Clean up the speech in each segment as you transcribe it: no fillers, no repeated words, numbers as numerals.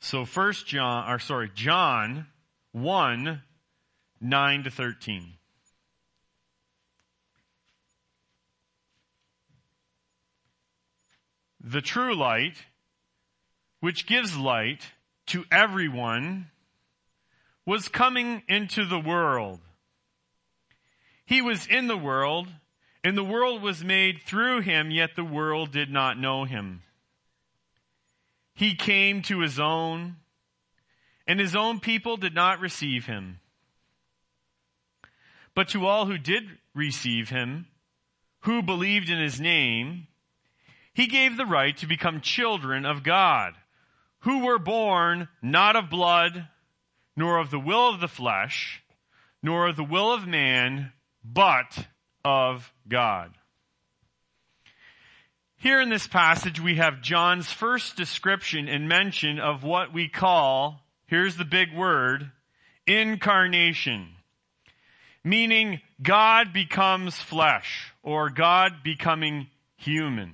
So John 1, 9 to 13. The true light, which gives light to everyone, was coming into the world. He was in the world, and the world was made through him, yet the world did not know him. He came to his own, and his own people did not receive him. But to all who did receive him, who believed in his name, he gave the right to become children of God, who were born not of blood, nor of the will of the flesh, nor of the will of man, but of God. Here in this passage, we have John's first description and mention of what we call, here's the big word, incarnation. Meaning God becomes flesh, or God becoming human.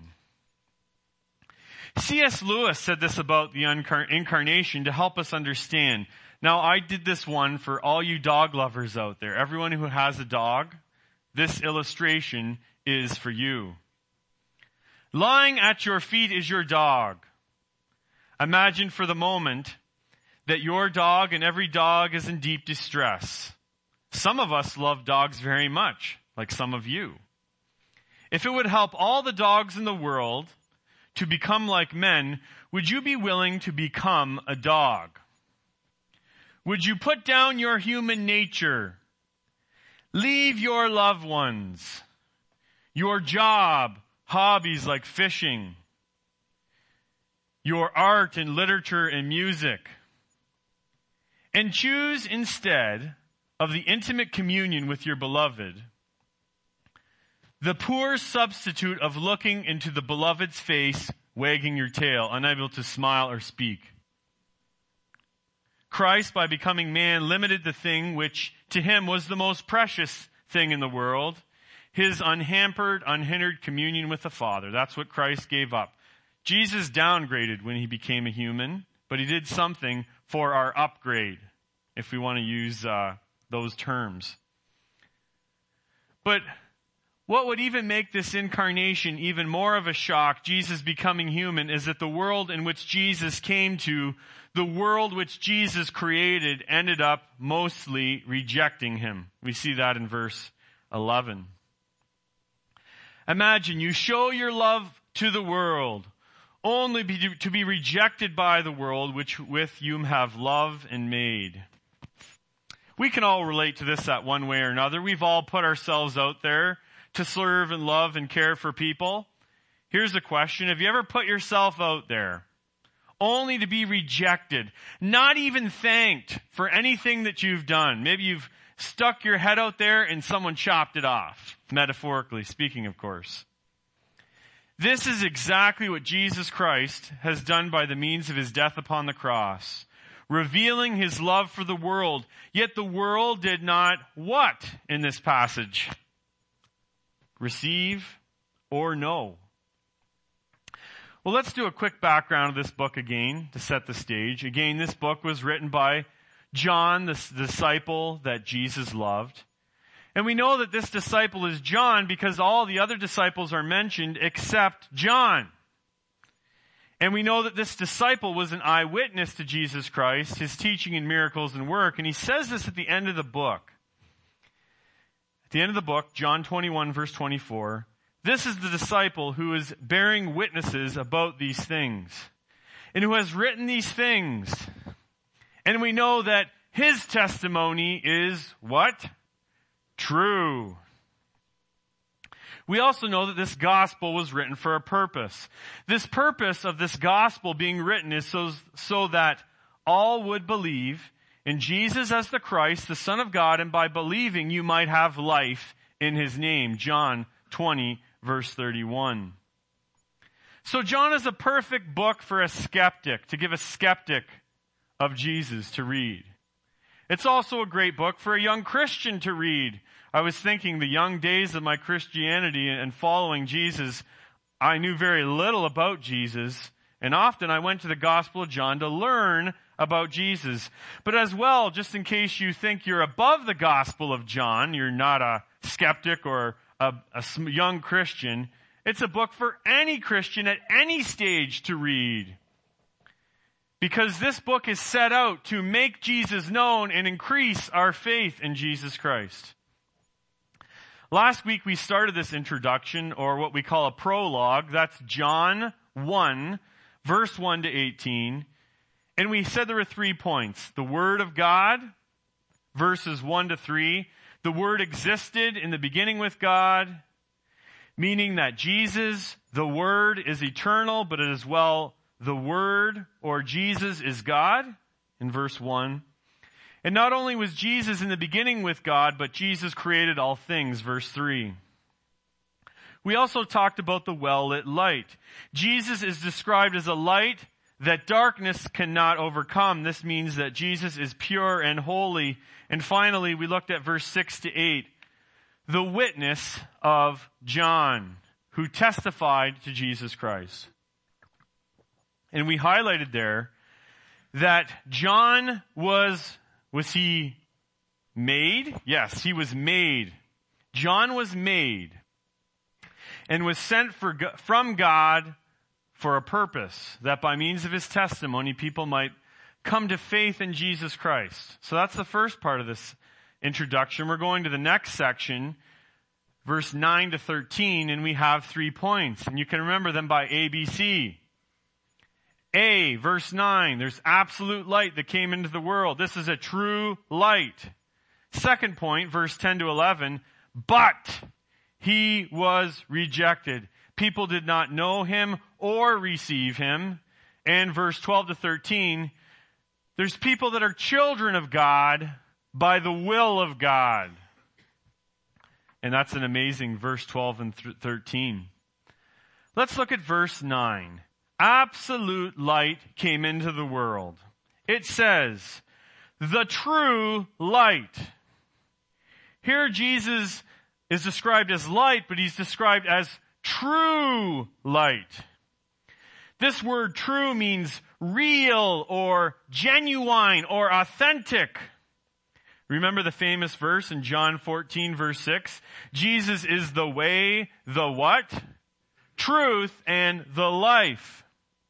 C.S. Lewis said this about the incarnation to help us understand. Now, I did this one for all you dog lovers out there. Everyone who has a dog, this illustration is for you. Lying at your feet is your dog. Imagine for the moment that your dog and every dog is in deep distress. Some of us love dogs very much, like some of you. If it would help all the dogs in the world to become like men, would you be willing to become a dog? Would you put down your human nature, leave your loved ones, your job, hobbies like fishing, your art and literature and music, and choose instead of the intimate communion with your beloved, the poor substitute of looking into the beloved's face, wagging your tail, unable to smile or speak? Christ, by becoming man, limited the thing which to him was the most precious thing in the world, his unhampered, unhindered communion with the Father. That's what Christ gave up. Jesus downgraded when he became a human, but he did something for our upgrade, if we want to use those terms. But what would even make this incarnation even more of a shock, Jesus becoming human, is that the world in which Jesus came to, the world which Jesus created, ended up mostly rejecting him. We see that in verse 11. Imagine you show your love to the world, only to be rejected by the world which with you have loved and made. We can all relate to this that one way or another. We've all put ourselves out there to serve and love and care for people. Here's the question. Have you ever put yourself out there only to be rejected, not even thanked for anything that you've done? Maybe you've stuck your head out there and someone chopped it off, metaphorically speaking, of course. This is exactly what Jesus Christ has done by the means of his death upon the cross, revealing his love for the world. Yet the world did not what in this passage? Receive or know. Well, let's do a quick background of this book again to set the stage. Again, this book was written by John, the disciple that Jesus loved. And we know that this disciple is John because all the other disciples are mentioned except John. And we know that this disciple was an eyewitness to Jesus Christ, his teaching and miracles and work. And he says this at the end of the book. At the end of the book, John 21, verse 24, this is the disciple who is bearing witnesses about these things and who has written these things. And we know that his testimony is what? True. We also know that this gospel was written for a purpose. This purpose of this gospel being written is so that all would believe in Jesus as the Christ, the Son of God, and by believing you might have life in his name. John 20, verse 31. So John is a perfect book for a skeptic, to give a skeptic of Jesus to read. It's also a great book for a young Christian to read. I was thinking the young days of my Christianity and following Jesus, I knew very little about Jesus, And often I went to the Gospel of John to learn about Jesus. But as well, just in case you think you're above the Gospel of John, you're not a skeptic or a young Christian, it's a book for any Christian at any stage to read. Because this book is set out to make Jesus known and increase our faith in Jesus Christ. Last week we started this introduction, or what we call a prologue. That's John 1, verse 1 to 18. And we said there were 3 points. The Word of God, verses 1 to 3. The Word existed in the beginning with God, meaning that Jesus, the Word, is eternal, but as well the Word, or Jesus, is God, in verse 1. And not only was Jesus in the beginning with God, but Jesus created all things, verse 3. We also talked about the well-lit light. Jesus is described as a light that darkness cannot overcome. This means that Jesus is pure and holy. And finally, we looked at verse 6 to 8, the witness of John, who testified to Jesus Christ. And we highlighted there that John was he made? Yes, he was made. John was made and was sent from God for a purpose, that by means of his testimony, people might come to faith in Jesus Christ. So that's the first part of this introduction. We're going to the next section, verse 9 to 13, and we have 3 points. And you can remember them by ABC. A, verse 9, there's absolute light that came into the world. This is a true light. Second point, verse 10 to 11, but he was rejected. People did not know him or receive him. And verse 12 to 13, there's people that are children of God by the will of God. And that's an amazing verse 12 and 13. Let's look at verse 9. Absolute light came into the world. It says, the true light. Here Jesus is described as light, but he's described as true light. This word true means real or genuine or authentic. Remember the famous verse in John 14, verse 6? Jesus is the way, the what? Truth, and the life.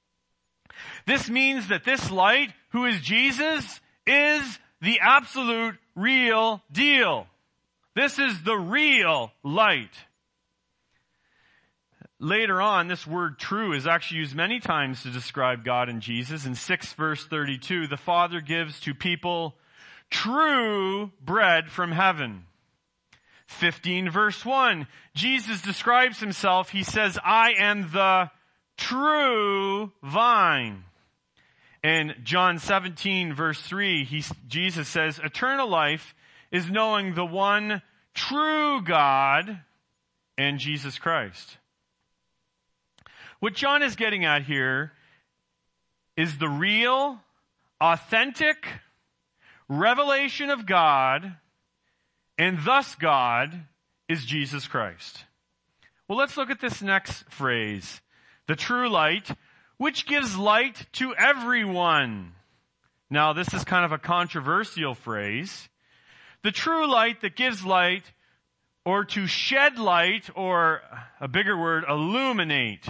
This means that this light, who is Jesus, is the absolute real deal. This is the real light. Later on, this word true is actually used many times to describe God and Jesus. In 6 verse 32, the Father gives to people true bread from heaven. 15 verse 1, Jesus describes himself. He says, I am the true vine. And John 17 verse 3, Jesus says, eternal life is knowing the one true God and Jesus Christ. What John is getting at here is the real, authentic revelation of God, and thus God is Jesus Christ. Well, let's look at this next phrase. The true light, which gives light to everyone. Now, this is kind of a controversial phrase. The true light that gives light, or to shed light, or a bigger word, illuminate.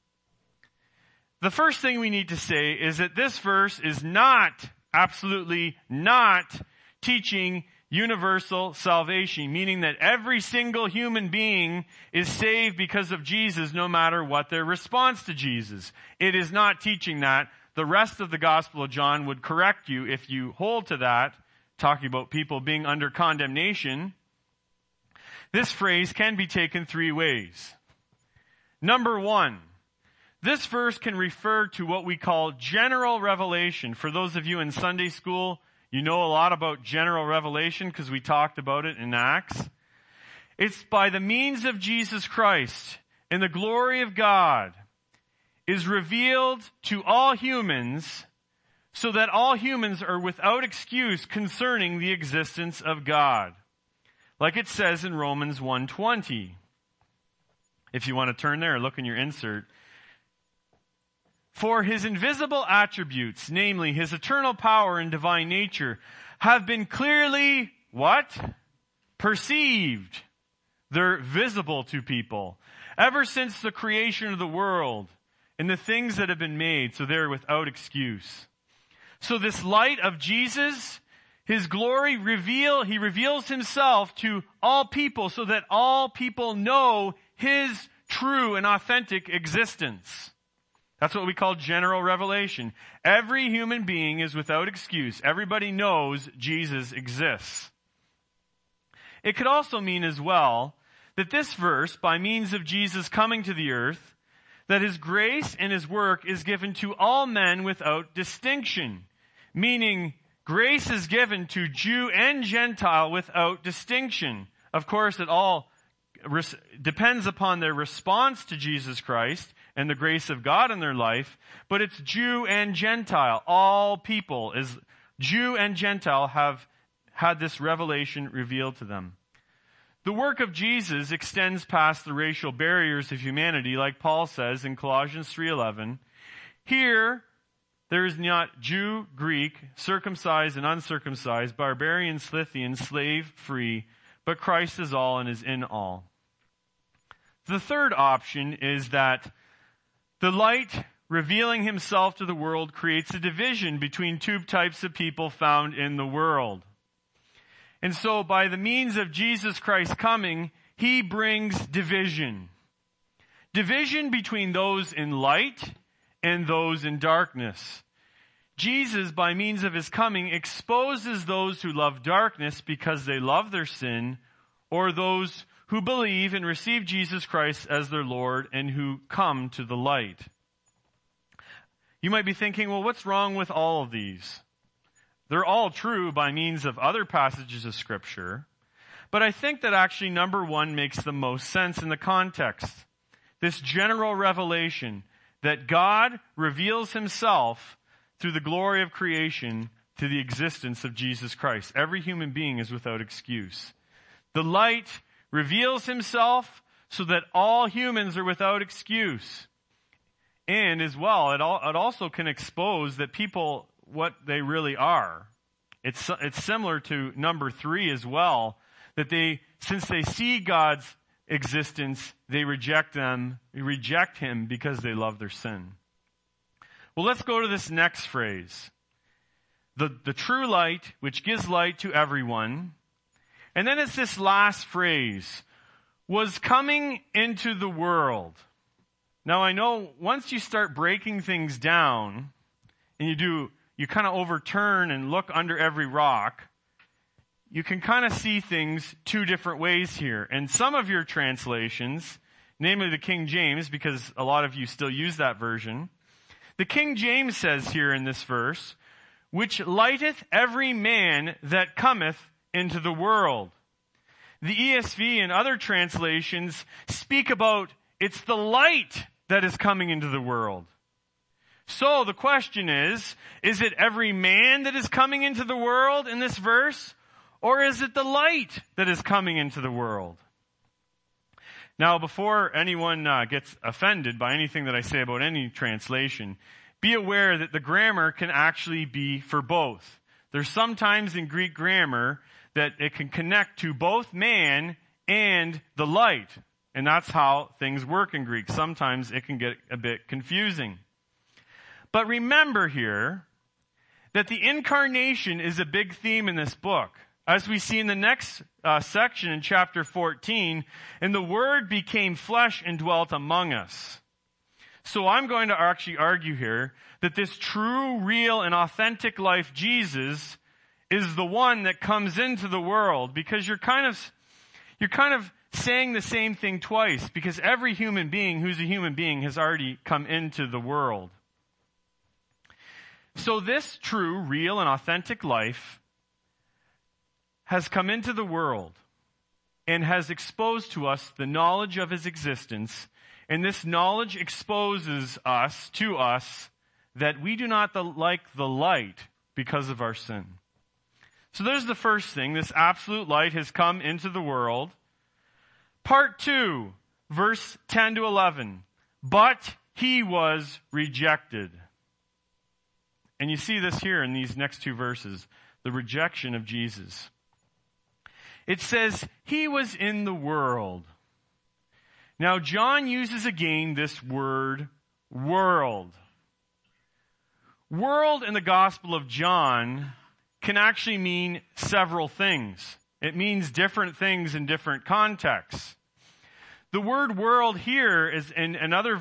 The first thing we need to say is that this verse is not, absolutely not, teaching universal salvation, meaning that every single human being is saved because of Jesus, no matter what their response to Jesus. It is not teaching that. The rest of the Gospel of John would correct you if you hold to that, talking about people being under condemnation. This phrase can be taken 3 ways. Number 1, this verse can refer to what we call general revelation. For those of you in Sunday school, you know a lot about general revelation because we talked about it in Acts. It's by the means of Jesus Christ and the glory of God is revealed to all humans so that all humans are without excuse concerning the existence of God. Like it says in Romans 1:20. If you want to turn there, look in your insert. For his invisible attributes, namely his eternal power and divine nature, have been clearly, what? Perceived. They're visible to people ever since the creation of the world and the things that have been made, so they're without excuse. So this light of Jesus, his glory he reveals himself to all people so that all people know his true and authentic existence. That's what we call general revelation. Every human being is without excuse. Everybody knows Jesus exists. It could also mean as well that this verse, by means of Jesus coming to the earth, that his grace and his work is given to all men without distinction. Meaning, grace is given to Jew and Gentile without distinction. Of course, it all depends upon their response to Jesus Christ and the grace of God in their life, but it's Jew and Gentile. All people, Jew and Gentile, have had this revelation revealed to them. The work of Jesus extends past the racial barriers of humanity, like Paul says in Colossians 3:11. Here, there is not Jew, Greek, circumcised and uncircumcised, barbarian, Scythian, slave, free, but Christ is all and is in all. The third option is that the light revealing himself to the world creates a division between two types of people found in the world. And so by the means of Jesus Christ coming, he brings division. Division between those in light and those in darkness. Jesus, by means of his coming, exposes those who love darkness because they love their sin, or those who believe and receive Jesus Christ as their Lord and who come to the light. You might be thinking, well, what's wrong with all of these? They're all true by means of other passages of Scripture, but I think that actually number one makes the most sense in the context. This general revelation that God reveals himself through the glory of creation to the existence of Jesus Christ. Every human being is without excuse. The light reveals himself so that all humans are without excuse. And as well, it also can expose that people, what they really are. It's similar to number 3 as well, that since they see God's existence, they reject him because they love their sin. Well, let's go to this next phrase. The true light, which gives light to everyone. And then it's this last phrase, was coming into the world. Now I know once you start breaking things down, and you kind of overturn and look under every rock, you can kind of see things two different ways here. And some of your translations, namely the King James, because a lot of you still use that version, the King James says here in this verse, which lighteth every man that cometh into the world. The ESV and other translations speak about it's the light that is coming into the world. So the question is it every man that is coming into the world in this verse? Or is it the light that is coming into the world? Now, before anyone gets offended by anything that I say about any translation, be aware that the grammar can actually be for both. There's sometimes in Greek grammar that it can connect to both man and the light. And that's how things work in Greek. Sometimes it can get a bit confusing. But remember here that the incarnation is a big theme in this book. As we see in the next section in chapter 14, and the Word became flesh and dwelt among us. So I'm going to actually argue here that this true, real, and authentic life, Jesus, is the one that comes into the world, because you're kind of saying the same thing twice, because every human being who's a human being has already come into the world. So this true, real, and authentic life has come into the world and has exposed to us the knowledge of his existence, and this knowledge exposes us that we do not like the light because of our sin. So there's the first thing. This absolute light has come into the world. Part 2, verse 10 to 11. But he was rejected. And you see this here in these next two verses, the rejection of Jesus. It says, he was in the world. Now, John uses again this word, world. World in the Gospel of John can actually mean several things. It means different things in different contexts. The word world here is in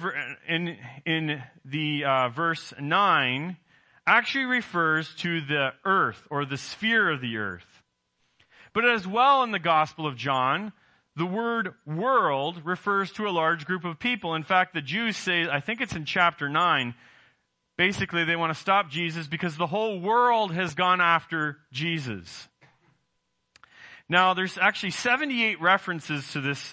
verse 9 actually refers to the earth or the sphere of the earth. But as well in the Gospel of John, the word world refers to a large group of people. In fact, the Jews say, I think it's in chapter 9, basically they want to stop Jesus because the whole world has gone after Jesus. Now, there's actually 78 references to this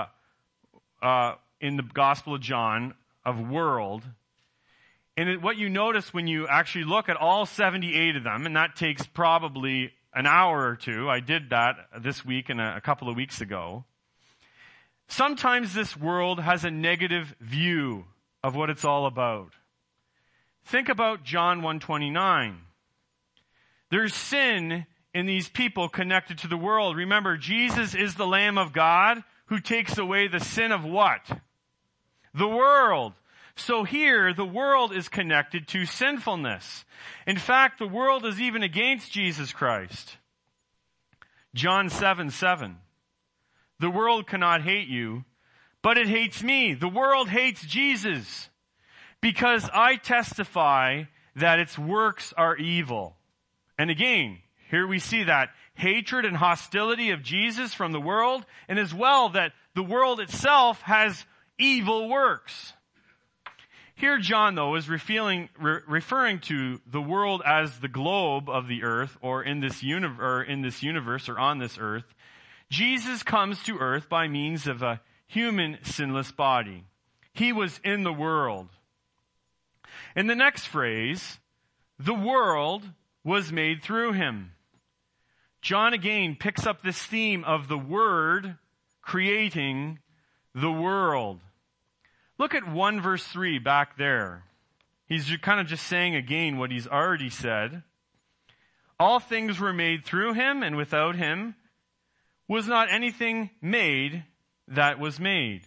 in the Gospel of John of world. And what you notice when you actually look at all 78 of them, and that takes probably an hour or two. I did that this week and a couple of weeks ago. Sometimes this world has a negative view of what it's all about. Think about John 1:29. There's sin in these people connected to the world. Remember, Jesus is the Lamb of God who takes away the sin of what? The world. So here, the world is connected to sinfulness. In fact, the world is even against Jesus Christ. John 7:7. The world cannot hate you, but it hates me. The world hates Jesus because I testify that its works are evil. And again, here we see that hatred and hostility of Jesus from the world, and as well that the world itself has evil works. Here John, though, is referring to the world as the globe of the earth, or in this universe, or on this earth. Jesus comes to earth by means of a human sinless body. He was in the world. In the next phrase, the world was made through him. John again picks up this theme of the Word creating the world. Look at 1 verse 3 back there. He's kind of just saying again what he's already said. All things were made through him, and without him was not anything made that was made.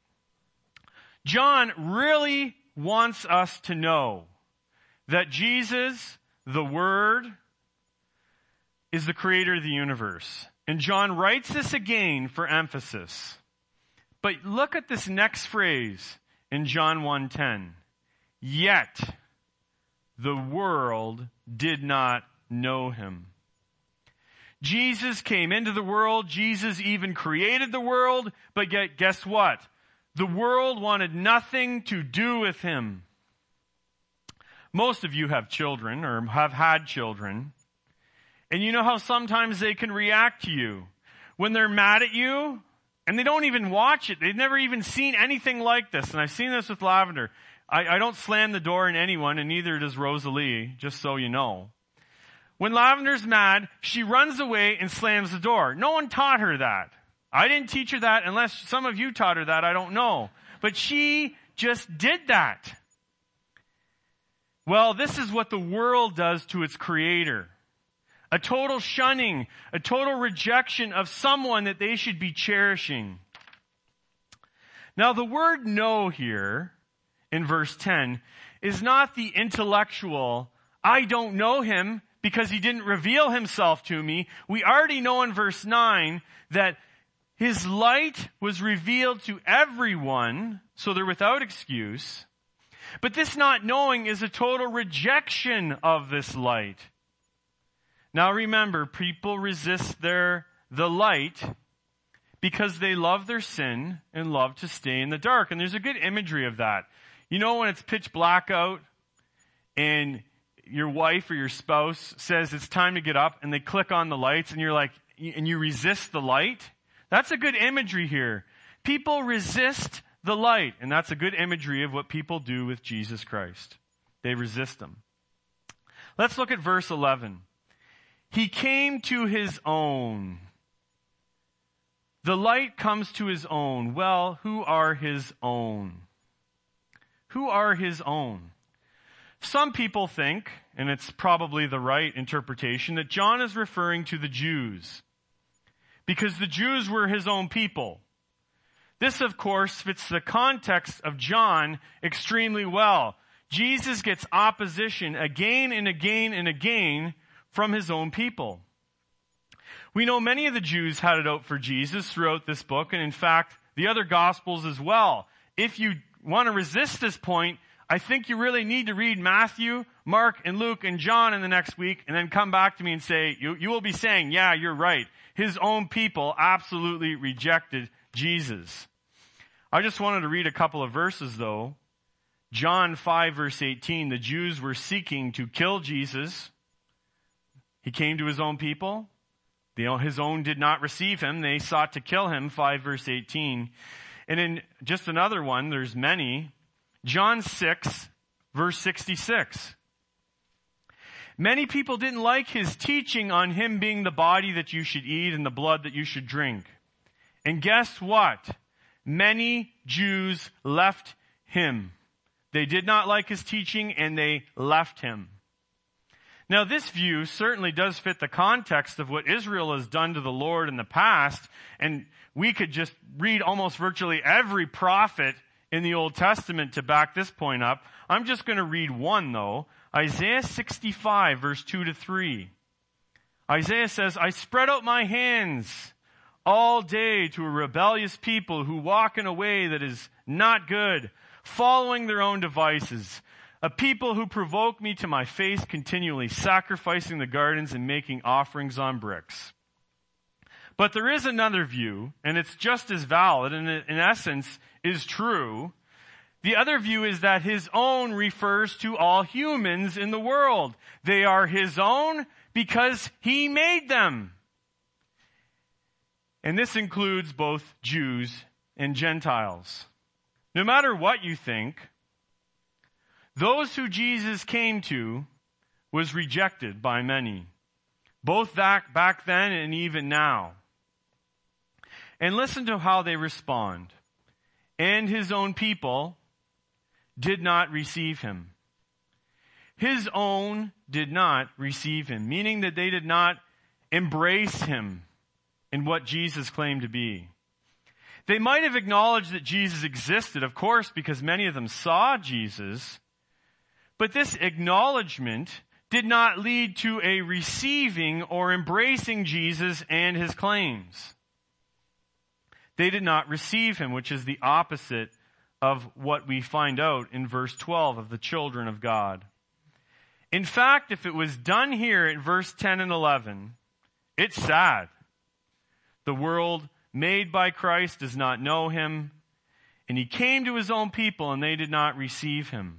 John really wants us to know that Jesus, the Word, is the creator of the universe. And John writes this again for emphasis. But look at this next phrase in John 1:10. Yet the world did not know him. Jesus came into the world. Jesus even created the world. But yet, guess what? The world wanted nothing to do with him. Most of you have children or have had children. And you know how sometimes they can react to you. When they're mad at you, and they don't even watch it. They've never even seen anything like this. And I've seen this with Lavender. I don't slam the door on anyone, and neither does Rosalie, just so you know. When Lavender's mad, she runs away and slams the door. No one taught her that. I didn't teach her that, unless some of you taught her that, I don't know. But she just did that. Well, this is what the world does to its creator. A total shunning, a total rejection of someone that they should be cherishing. Now, the word know here, in verse 10, is not the intellectual, I don't know him because he didn't reveal himself to me. We already know in verse 9 that his light was revealed to everyone, so they're without excuse. But this not knowing is a total rejection of this light. Now remember, people resist the light because they love their sin and love to stay in the dark. And there's a good imagery of that. You know when it's pitch black out and your wife or your spouse says it's time to get up and they click on the lights and you're like, and you resist the light? That's a good imagery here. People resist the light, and that's a good imagery of what people do with Jesus Christ. They resist him. Let's look at verse 11. He came to his own. The light comes to his own. Well, who are his own? Who are his own? Some people think, and it's probably the right interpretation, that John is referring to the Jews, because the Jews were his own people. This, of course, fits the context of John extremely well. Jesus gets opposition again and again and again from his own people. We know many of the Jews had it out for Jesus throughout this book, and in fact, the other Gospels as well. If you want to resist this point, I think you really need to read Matthew, Mark, and Luke, and John in the next week, and then come back to me and say, you will be saying, yeah, you're right. His own people absolutely rejected Jesus. I just wanted to read a couple of verses, though. John 5, verse 18, the Jews were seeking to kill Jesus. He came to his own people. His own did not receive him. They sought to kill him, 5, verse 18. And in just another one, there's many. John 6, verse 66. Many people didn't like his teaching on him being the body that you should eat and the blood that you should drink. And guess what? Many Jews left him. They did not like his teaching and they left him. Now, this view certainly does fit the context of what Israel has done to the Lord in the past, and we could just read almost virtually every prophet in the Old Testament to back this point up. I'm just going to read one, though. Isaiah 65, verse 2 to 3. Isaiah says, I spread out my hands all day to a rebellious people who walk in a way that is not good, following their own devices. A people who provoke me to my face continually, sacrificing the gardens and making offerings on bricks. But there is another view, and it's just as valid, and in essence is true. The other view is that his own refers to all humans in the world. They are his own because he made them. And this includes both Jews and Gentiles. No matter what you think, those who Jesus came to was rejected by many, both back then and even now. And listen to how they respond. And his own people did not receive him. His own did not receive him, meaning that they did not embrace him in what Jesus claimed to be. They might have acknowledged that Jesus existed, of course, because many of them saw Jesus. But this acknowledgement did not lead to a receiving or embracing Jesus and his claims. They did not receive him, which is the opposite of what we find out in verse 12 of the children of God. In fact, if it was done here in verse 10 and 11, it's sad. The world made by Christ does not know him, and he came to his own people and they did not receive him.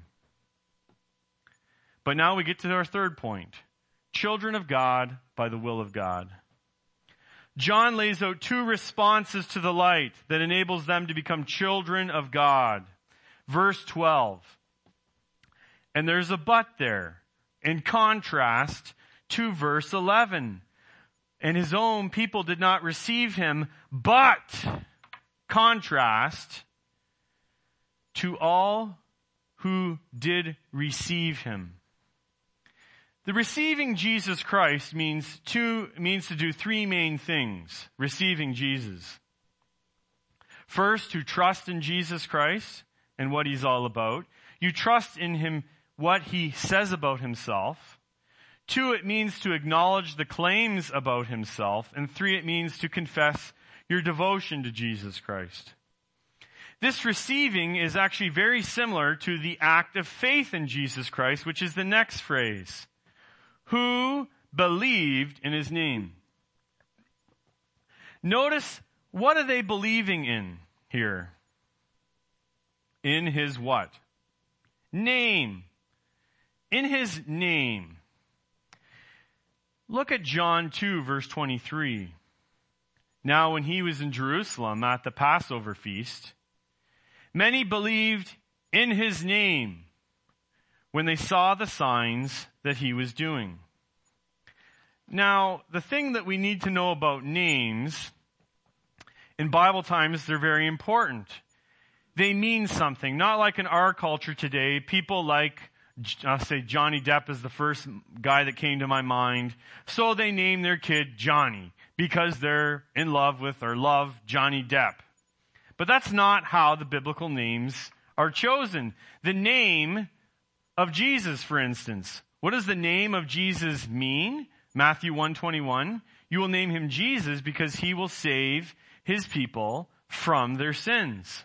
But now we get to our third point. Children of God by the will of God. John lays out two responses to the light that enables them to become children of God. Verse 12. And there's a but there, in contrast to verse 11. And his own people did not receive him, but, contrast, to all who did receive him. The receiving Jesus Christ means to do three main things. Receiving Jesus. First, to trust in Jesus Christ and what he's all about. You trust in him, what he says about himself. 2, it means to acknowledge the claims about himself. And 3, it means to confess your devotion to Jesus Christ. This receiving is actually very similar to the act of faith in Jesus Christ, which is the next phrase. Who believed in his name. Notice, what are they believing in here? In his what? Name. In his name. Look at John 2, verse 23. Now when he was in Jerusalem at the Passover feast, many believed in his name when they saw the signs that he was doing. Now, the thing that we need to know about names, in Bible times, they're very important. they mean something. Not like in our culture today. People like, I'll say Johnny Depp is the first guy that came to my mind. So they name their kid Johnny because they're in love with or love Johnny Depp. But that's not how the biblical names are chosen. The name of Jesus, for instance. What does the name of Jesus mean? Matthew 1:21. You will name him Jesus because he will save his people from their sins.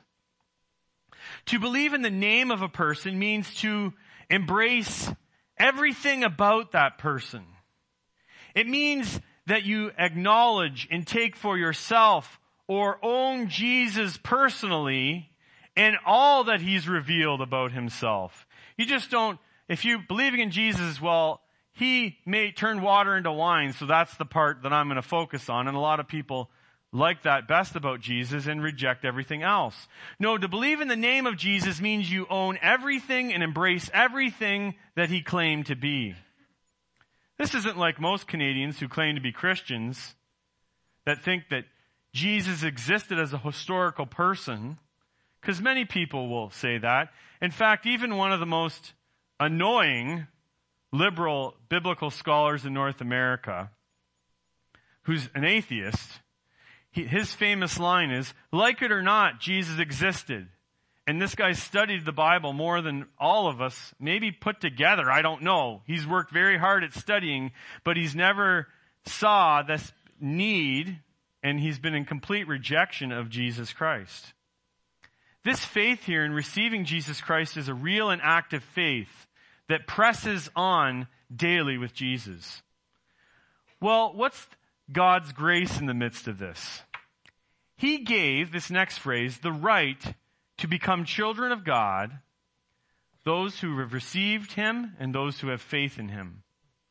To believe in the name of a person means to embrace everything about that person. It means that you acknowledge and take for yourself or own Jesus personally and all that he's revealed about himself. You just don't, if you believing in Jesus, well, he may turn water into wine, so that's the part that I'm going to focus on. And a lot of people like that best about Jesus and reject everything else. No, to believe in the name of Jesus means you own everything and embrace everything that he claimed to be. This isn't like most Canadians who claim to be Christians that think that Jesus existed as a historical person, because many people will say that. In fact, even one of the most annoying liberal biblical scholars in North America, who's an atheist, his famous line is, like it or not, Jesus existed. And this guy studied the Bible more than all of us, maybe put together. I don't know. He's worked very hard at studying, but he's never saw this need, and he's been in complete rejection of Jesus Christ. This faith here in receiving Jesus Christ is a real and active faith that presses on daily with Jesus. Well, what's God's grace in the midst of this? He gave, this next phrase, the right to become children of God, those who have received him and those who have faith in him.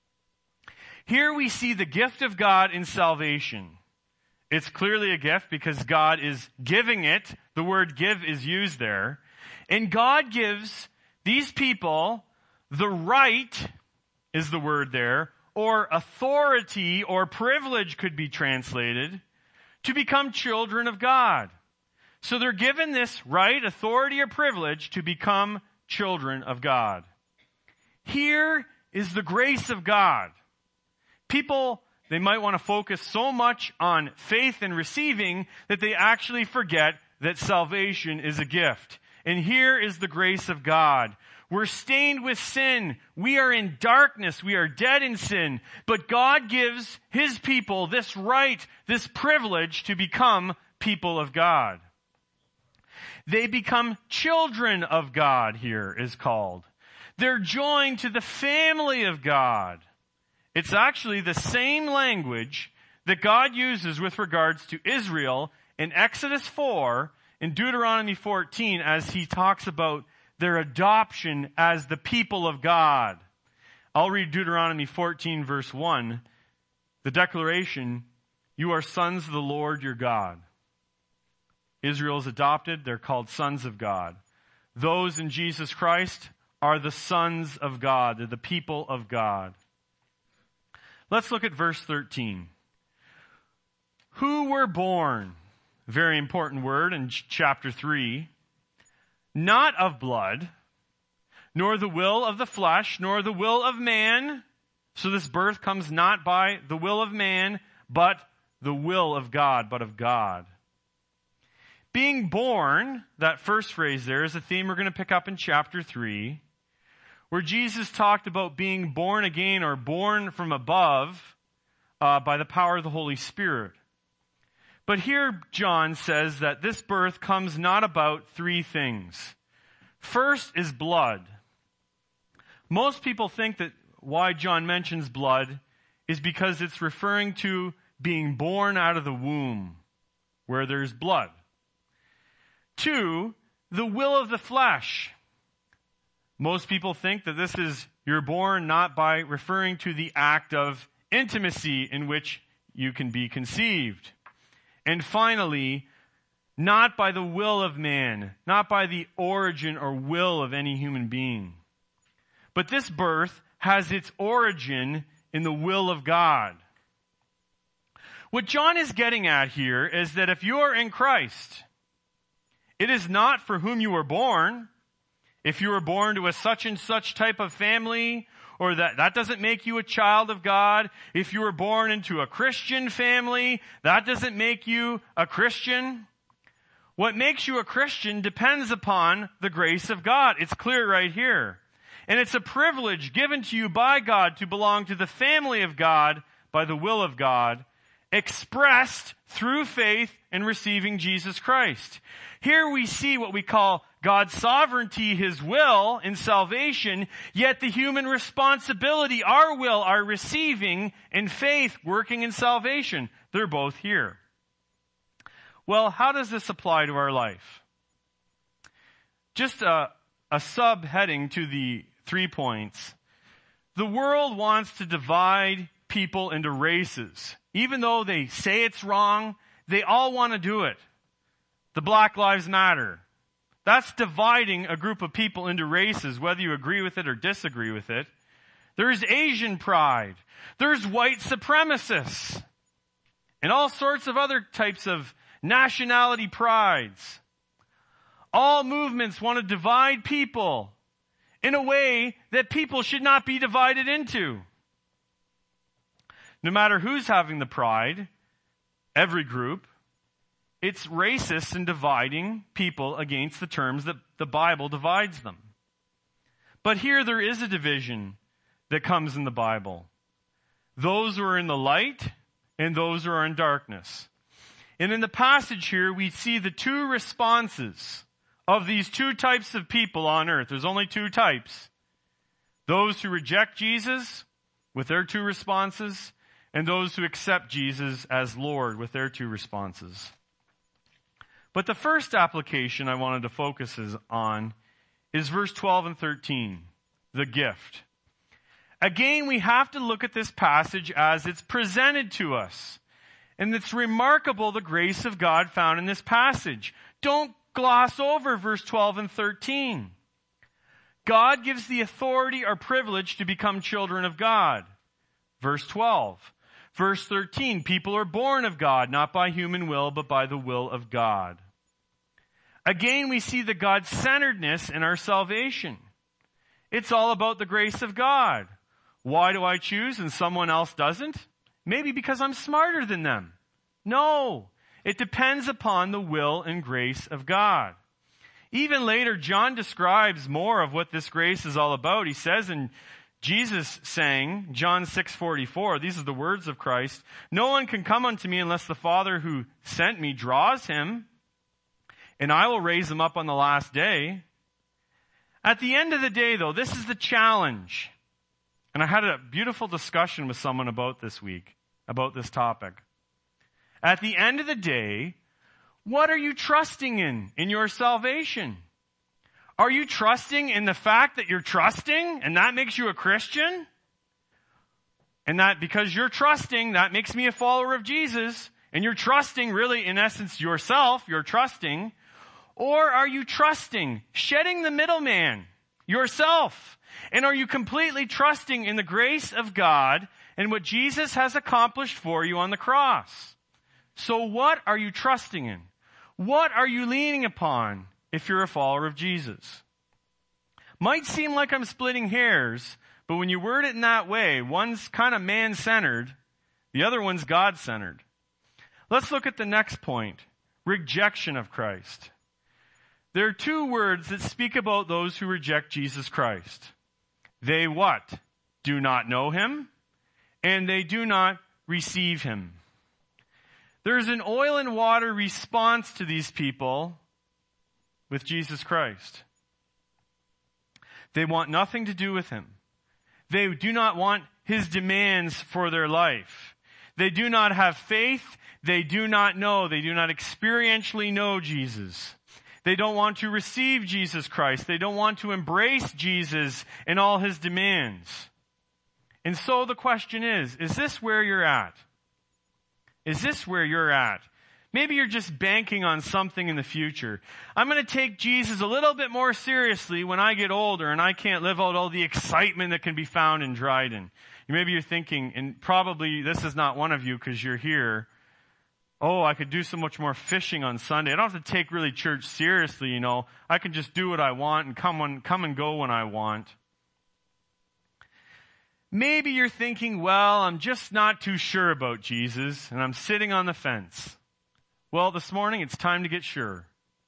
Here we see the gift of God in salvation. It's clearly a gift because God is giving it. The word give is used there. And God gives these people the right, is the word there, or authority or privilege could be translated, to become children of God. So they're given this right, authority, or privilege to become children of God. Here is the grace of God. People, they might want to focus so much on faith and receiving that they actually forget that salvation is a gift. And here is the grace of God. We're stained with sin. We are in darkness. We are dead in sin. But God gives his people this right, this privilege to become people of God. They become children of God, here is called. They're joined to the family of God. It's actually the same language that God uses with regards to Israel in Exodus 4 and Deuteronomy 14 as he talks about their adoption as the people of God. I'll read Deuteronomy 14 verse 1. The declaration, you are sons of the Lord your God. Israel is adopted. They're called sons of God. Those in Jesus Christ are the sons of God. They're the people of God. Let's look at verse 13. Who were born, very important word in chapter 3, not of blood, nor the will of the flesh, nor the will of man. So this birth comes not by the will of man, but the will of God, but of God. Being born, that first phrase there is a theme we're going to pick up in chapter 3, where Jesus talked about being born again or born from above by the power of the Holy Spirit. But here John says that this birth comes not about three things. First is blood. Most people think that why John mentions blood is because it's referring to being born out of the womb, where there's blood. 2, the will of the flesh. Most people think that this is, you're born not by referring to the act of intimacy in which you can be conceived. And finally, not by the will of man, not by the origin or will of any human being. But this birth has its origin in the will of God. What John is getting at here is that if you are in Christ, It is not for whom you were born. If you were born to a such and such type of family, or that doesn't make you a child of God. If you were born into a Christian family, that doesn't make you a Christian. What makes you a Christian depends upon the grace of God. It's clear right here. And it's a privilege given to you by God to belong to the family of God by the will of God, expressed through faith in receiving Jesus Christ. Here we see what we call God's sovereignty, His will in salvation, yet the human responsibility, our will, our receiving, and faith working in salvation. They're both here. Well, how does this apply to our life? Just a subheading to the 3 points. The world wants to divide people into races. Even though they say it's wrong, they all want to do it. The Black Lives Matter. That's dividing a group of people into races, whether you agree with it or disagree with it. There's Asian pride. There's white supremacists. And all sorts of other types of nationality prides. All movements want to divide people in a way that people should not be divided into. No matter who's having the pride, every group, it's racist in dividing people against the terms that the Bible divides them. But here there is a division that comes in the Bible. Those who are in the light and those who are in darkness. And in the passage here, we see the two responses of these two types of people on earth. There's only two types. Those who reject Jesus with their two responses, and those who accept Jesus as Lord with their two responses. But the first application I wanted to focus on is verse 12 and 13, the gift. Again, we have to look at this passage as it's presented to us. And it's remarkable the grace of God found in this passage. Don't gloss over verse 12 and 13. God gives the authority or privilege to become children of God. Verse 12. Verse 13, people are born of God, not by human will, but by the will of God. Again, we see the God-centeredness in our salvation. It's all about the grace of God. Why do I choose and someone else doesn't? Maybe because I'm smarter than them. No, it depends upon the will and grace of God. Even later, John describes more of what this grace is all about. He says in Jesus saying, John 6:44, these are the words of Christ, "No one can come unto me unless the Father who sent me draws him, and I will raise him up on the last day." At the end of the day, though, this is the challenge. And I had a beautiful discussion with someone about this week, about this topic. At the end of the day, what are you trusting in your salvation? Are you trusting in the fact that you're trusting and that makes you a Christian? And that because you're trusting, that makes me a follower of Jesus, and you're trusting really in essence yourself, you're trusting, or are you trusting, shedding the middleman, yourself? And are you completely trusting in the grace of God and what Jesus has accomplished for you on the cross? So what are you trusting in? What are you leaning upon if you're a follower of Jesus? Might seem like I'm splitting hairs, but when you word it in that way, one's kind of man-centered, the other one's God-centered. Let's look at the next point, rejection of Christ. There are two words that speak about those who reject Jesus Christ. They what? Do not know him, and they do not receive him. There's an oil and water response to these people with Jesus Christ. They want nothing to do with him. They do not want his demands for their life. They do not have faith. They do not know. They do not experientially know Jesus. They don't want to receive Jesus Christ. They don't want to embrace Jesus and all his demands. And so the question is this where you're at? Is this where you're at? Maybe you're just banking on something in the future. I'm going to take Jesus a little bit more seriously when I get older and I can't live out all the excitement that can be found in Dryden. Maybe you're thinking, and probably this is not one of you because you're here, Oh, I could do so much more fishing on Sunday. I don't have to take really church seriously, you know. I can just do what I want and come and go when I want. Maybe you're thinking, well, I'm just not too sure about Jesus, and I'm sitting on the fence. Well, this morning, it's time to get sure.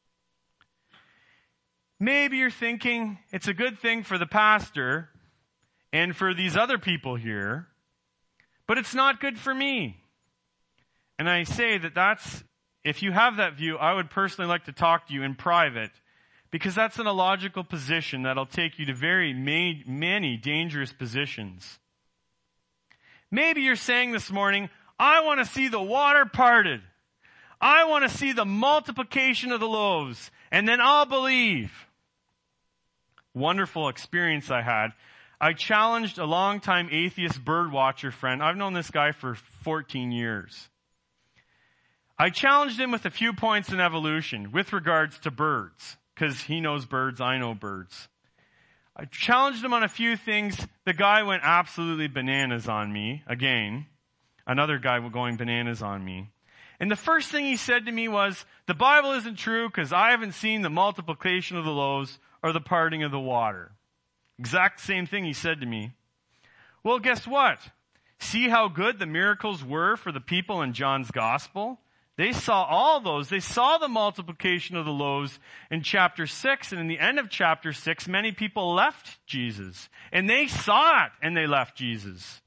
Maybe you're thinking, it's a good thing for the pastor and for these other people here, but it's not good for me. And I say if you have that view, I would personally like to talk to you in private, because that's an illogical position that'll take you to very many dangerous positions. Maybe you're saying this morning, I want to see the water parted. I want to see the multiplication of the loaves, and then I'll believe. Wonderful experience I had. I challenged a longtime atheist bird watcher friend. I've known this guy for 14 years. I challenged him with a few points in evolution with regards to birds, because he knows birds, I know birds. I challenged him on a few things. The guy went absolutely bananas on me. Again, another guy going bananas on me. And the first thing he said to me was, the Bible isn't true because I haven't seen the multiplication of the loaves or the parting of the water. Exact same thing he said to me. Well, guess what? See how good the miracles were for the people in John's gospel? They saw all those. They saw the multiplication of the loaves in chapter 6. And in the end of chapter 6, many people left Jesus. And they saw it and they left Jesus.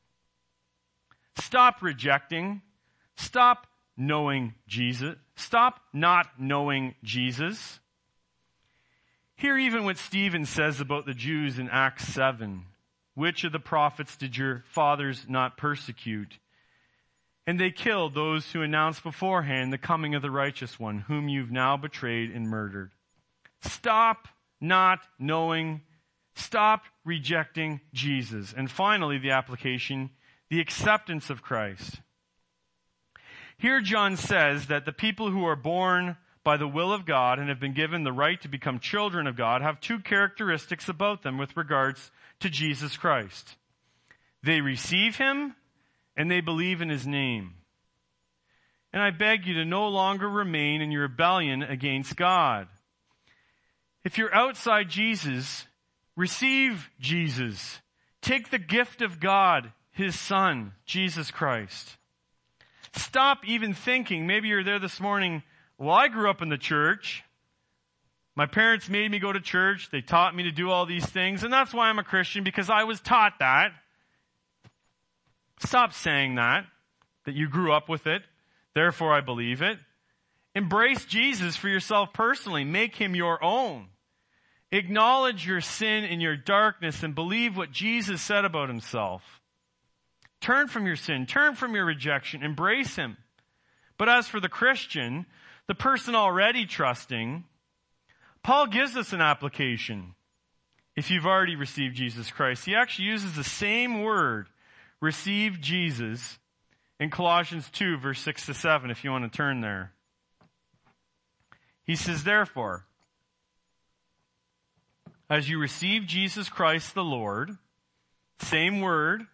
Stop rejecting. Stop knowing Jesus. Stop not knowing Jesus. Hear even what Stephen says about the Jews in Acts 7. Which of the prophets did your fathers not persecute? And they killed those who announced beforehand the coming of the righteous one, whom you've now betrayed and murdered. Stop not knowing. Stop rejecting Jesus. And finally, the application, the acceptance of Christ. Here John says that the people who are born by the will of God and have been given the right to become children of God have two characteristics about them with regards to Jesus Christ. They receive him and they believe in his name. And I beg you to no longer remain in your rebellion against God. If you're outside Jesus, receive Jesus. Take the gift of God, his Son, Jesus Christ. Stop even thinking, maybe you're there this morning, well, I grew up in the church. My parents made me go to church. They taught me to do all these things, and that's why I'm a Christian, because I was taught that. Stop saying that you grew up with it, therefore I believe it. Embrace Jesus for yourself personally. Make him your own. Acknowledge your sin and your darkness and believe what Jesus said about himself. Turn from your sin. Turn from your rejection. Embrace him. But as for the Christian, the person already trusting, Paul gives us an application. If you've already received Jesus Christ, he actually uses the same word, receive Jesus, in Colossians 2, verse 6 to 7, if you want to turn there. He says, therefore, as you receive Jesus Christ the Lord, same word,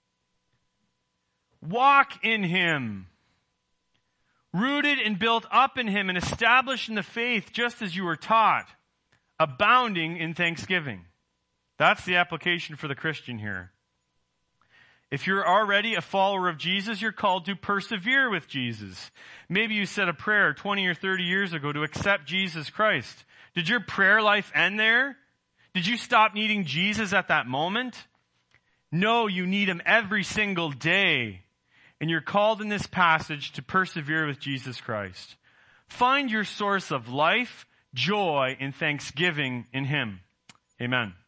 walk in him, rooted and built up in him and established in the faith just as you were taught, abounding in thanksgiving. That's the application for the Christian here. If you're already a follower of Jesus, you're called to persevere with Jesus. Maybe you said a prayer 20 or 30 years ago to accept Jesus Christ. Did your prayer life end there? Did you stop needing Jesus at that moment? No, you need him every single day. And you're called in this passage to persevere with Jesus Christ. Find your source of life, joy, and thanksgiving in him. Amen.